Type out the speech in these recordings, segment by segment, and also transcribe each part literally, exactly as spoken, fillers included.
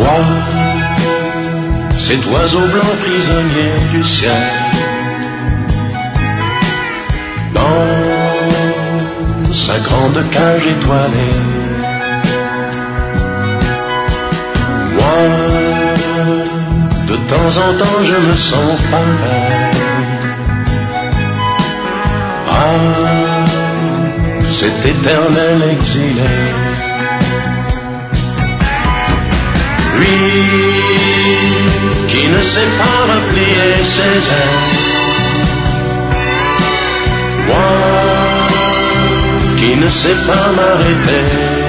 Toi, cet oiseau blanc prisonnier du ciel, dans sa grande cage étoilée. Moi, de temps en temps, je me sens pareil à cet éternel exilé. Lui qui ne sait pas replier ses ailes, moi qui ne sais pas m'arrêter.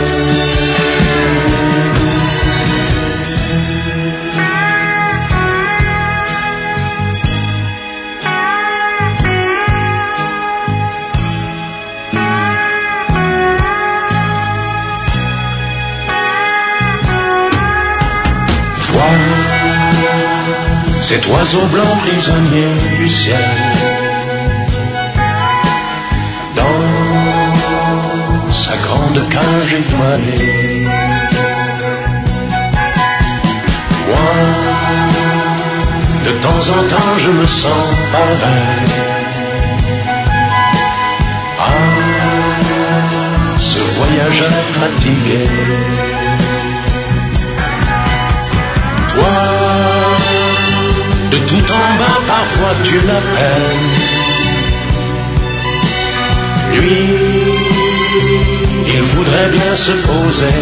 Cet oiseau blanc prisonnier du ciel, dans sa grande cage étoilée. Moi, de temps en temps, je me sens pareil à ce voyageur fatigué. Toi, de tout en bas, parfois tu l'appelles. Lui, il voudrait bien se poser,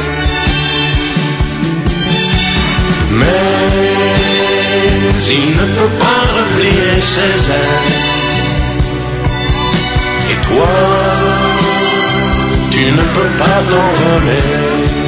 mais il ne peut pas replier ses ailes. Et toi, tu ne peux pas t'envoler.